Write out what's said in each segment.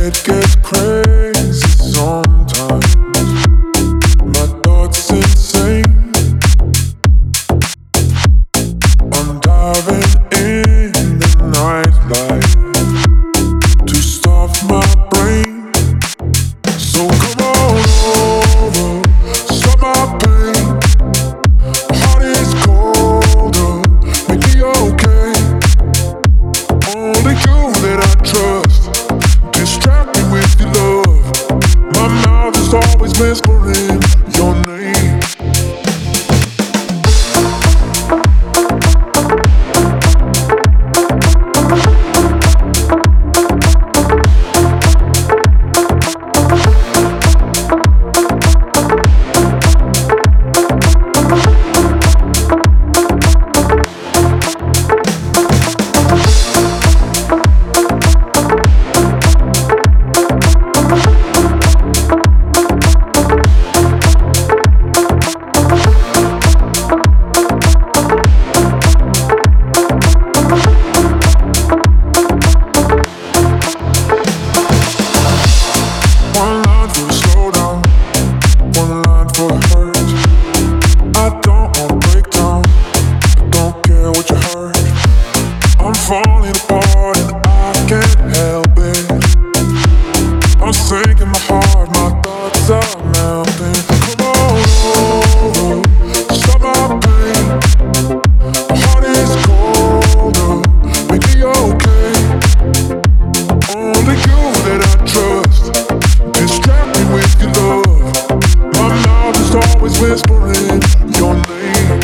It gets crazy sometimes. My thoughts insane. I'm diving in the nightlight to stop my brain. So come on over, stop my pain. My heart is colder, make me okay. Only you that I trust, distract me with your love. My mouth is always whispering your name. One line for the slowdown, one line for the hurt. I don't wanna break down, I don't care what you heard. I'm falling apart and I can't help it. I'm sinking my heart, my thoughts are melting. Come on over, stop my pain. My heart is colder, make me okay. Only you that I trust, distract me with your love. My mouth is always whispering your name.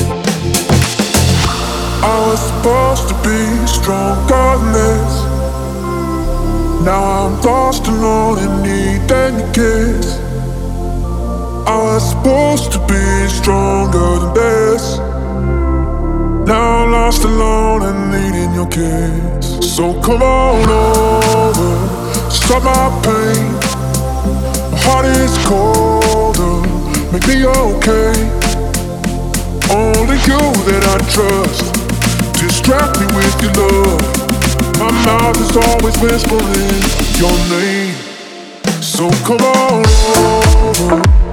I was supposed to be stronger than this. Now I'm lost alone and needing your kiss. I was supposed to be stronger than this. Now I'm lost alone and needing your kiss. So come on over, stop my pain. My heart is colder, make me okay. Only you that I trust, distract me with your love. My mouth is always whispering your name. So come on over.